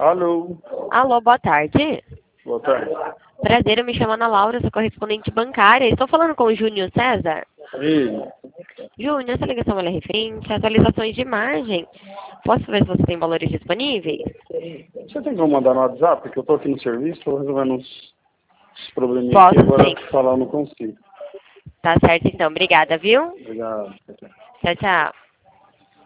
Alô? Alô, boa tarde. Boa tarde. Prazer, eu me chamo Ana Laura, sou correspondente bancária. Estou falando com o Júnior César. Ei, Júnior, essa ligação é referente a atualizações de imagem. Posso ver se você tem valores disponíveis? você tem como mandar no WhatsApp? Porque eu tô aqui no serviço, tô resolvendo uns probleminha Posso, aqui, agora sim. falar eu não consigo. Tá certo, então. Obrigada, viu? Obrigado. Tchau, tchau.